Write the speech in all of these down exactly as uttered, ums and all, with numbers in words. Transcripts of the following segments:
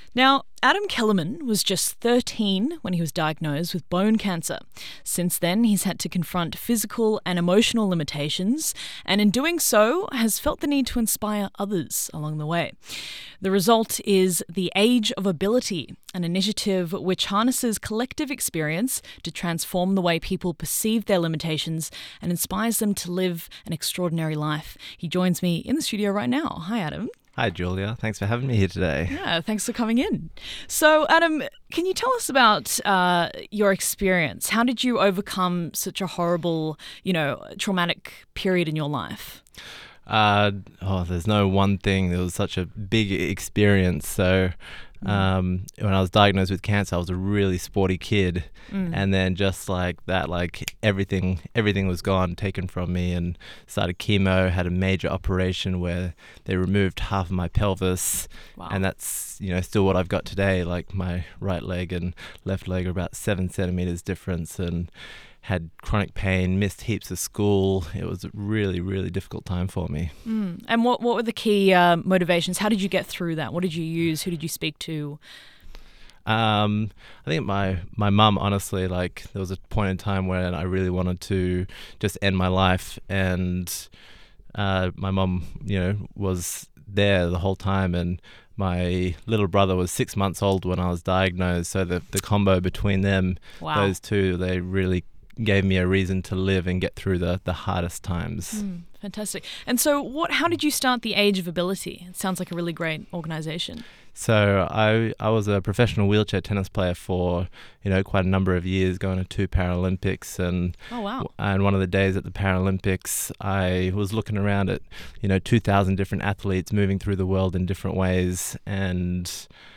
Now, Adam Kellerman was just thirteen when he was diagnosed with bone cancer. Since then, he's had to confront physical and emotional limitations, and in doing so, has felt the need to inspire others along the way. The result is The Age of Ability, an initiative which harnesses collective experience to transform the way people perceive their limitations and inspires them to live an extraordinary life. He joins me in the studio right now. Hi, Adam. Hi, Julia. Thanks for having me here today. Yeah, thanks for coming in. So, Adam, can you tell us about uh, your experience? How did you overcome such a horrible, you know, traumatic period in your life? Uh, oh, there's no one thing. It was such a big experience. So um, when I was diagnosed with cancer, I was a really sporty kid. Mm. And then just like that, like everything, everything was gone, taken from me, and started chemo, had a major operation where they removed half of my pelvis. Wow. And that's, you know, still what I've got today. Like my right leg and left leg are about seven centimeters difference, and had chronic pain, missed heaps of school. It was a really, really difficult time for me. Mm. And what, what were the key uh, motivations? How did you get through that? What did you use? Who did you speak to? Um, I think my, my mum, honestly, like there was a point in time where I really wanted to just end my life, and uh, my mum, you know, was there the whole time, and my little brother was six months old when I was diagnosed. So the, the combo between them, wow. those two, they really gave me a reason to live and get through the, the hardest times. Mm, fantastic. And so what? How did you start the Age of Ability? It sounds like a really great organisation. So I I was a professional wheelchair tennis player for, you know, quite a number of years, going to two Paralympics, and oh wow. And one of the days at the Paralympics, I was looking around at, you know, two thousand different athletes moving through the world in different ways, and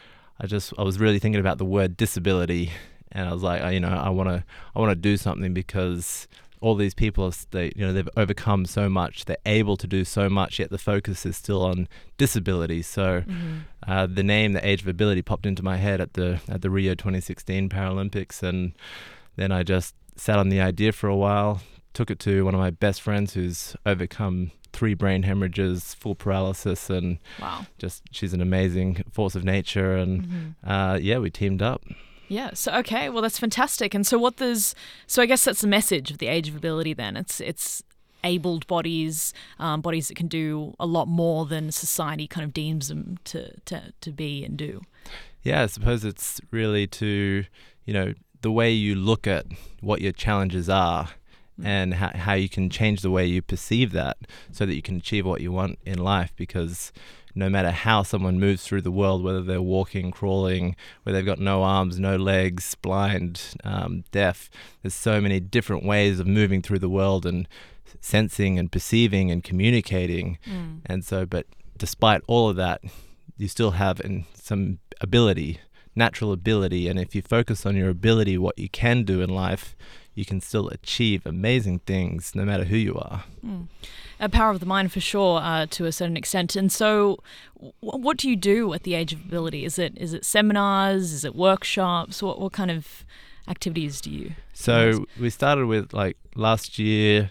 I just I was really thinking about the word disability. And I was like, you know, I want to, I want to do something, because all these people, are, they, you know, they've overcome so much. They're able to do so much, yet the focus is still on disability. So, mm-hmm. uh, the name, The Age of Ability, popped into my head at the at the Rio twenty sixteen Paralympics, and then I just sat on the idea for a while. Took it to one of my best friends who's overcome three brain hemorrhages, full paralysis, and wow. just she's an amazing force of nature. And mm-hmm. uh, yeah, we teamed up. Yeah. So okay. Well, that's fantastic. And so what does? So I guess that's the message of the Age of Ability. Then it's it's abled bodies, um, bodies that can do a lot more than society kind of deems them to to to be and do. Yeah, I suppose it's really to, you know, the way you look at what your challenges are, mm. and how how you can change the way you perceive that, so that you can achieve what you want in life. Because no matter how someone moves through the world, whether they're walking, crawling, where they've got no arms, no legs, blind, um, deaf, there's so many different ways of moving through the world and sensing and perceiving and communicating. Mm. And so, but despite all of that, you still have in some ability, natural ability. And if you focus on your ability, what you can do in life, you can still achieve amazing things no matter who you are. Mm. A power of the mind for sure, uh, to a certain extent. And so w- what do you do at the Age of Ability? Is it is it seminars? Is it workshops? What what kind of activities do you So organize? We started with like last year.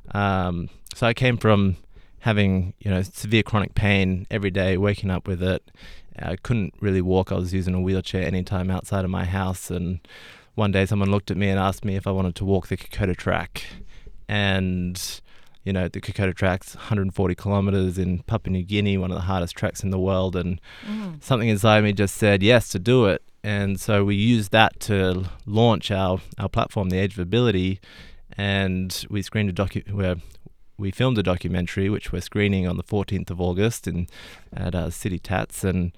Um, so I came from having, you know, severe chronic pain every day, waking up with it. I couldn't really walk. I was using a wheelchair anytime outside of my house, and one day someone looked at me and asked me if I wanted to walk the Kokoda Track. And, you know, the Kokoda Track's one hundred forty kilometers in Papua New Guinea, one of the hardest tracks in the world. And mm. something inside me just said yes to do it. And so we used that to launch our, our platform, The Age of Ability. And we screened a docu- where we filmed a documentary, which we're screening on the fourteenth of August in at uh, City Tats. And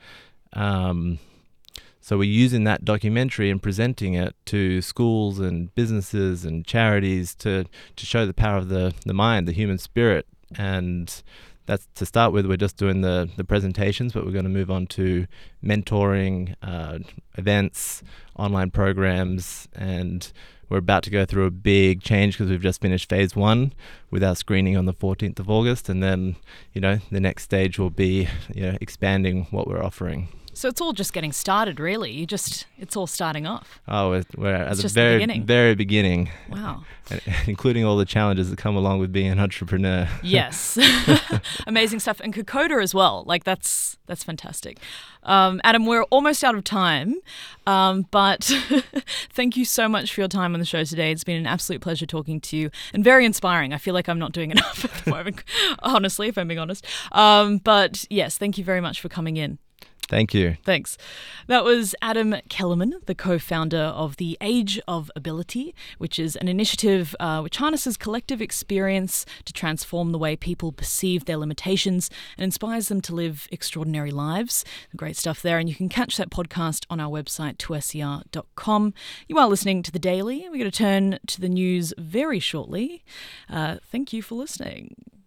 um, so we're using that documentary and presenting it to schools and businesses and charities to, to show the power of the, the mind, the human spirit. And that's to start with. We're just doing the, the presentations, but we're going to move on to mentoring, uh, events, online programs, and we're about to go through a big change because we've just finished phase one with our screening on the fourteenth of August. And then, you know, the next stage will be, you know, expanding what we're offering. So it's all just getting started, really. You just, it's all starting off. Oh, we're, we're at It's the just the very, beginning. very beginning, Wow. including all the challenges that come along with being an entrepreneur. Yes. Amazing stuff. And Kokoda as well. Like, that's that's fantastic. Um, Adam, we're almost out of time, um, but thank you so much for your time on the show today. It's been an absolute pleasure talking to you and very inspiring. I feel like I'm not doing enough at the moment, honestly, if I'm being honest. Um, but yes, thank you very much for coming in. Thank you. Thanks. That was Adam Kellerman, the co-founder of the Age of Ability, which is an initiative uh, which harnesses collective experience to transform the way people perceive their limitations and inspires them to live extraordinary lives. Great stuff there. And you can catch that podcast on our website, two S E R dot com. You are listening to The Daily. We're going to turn to the news very shortly. Uh, thank you for listening.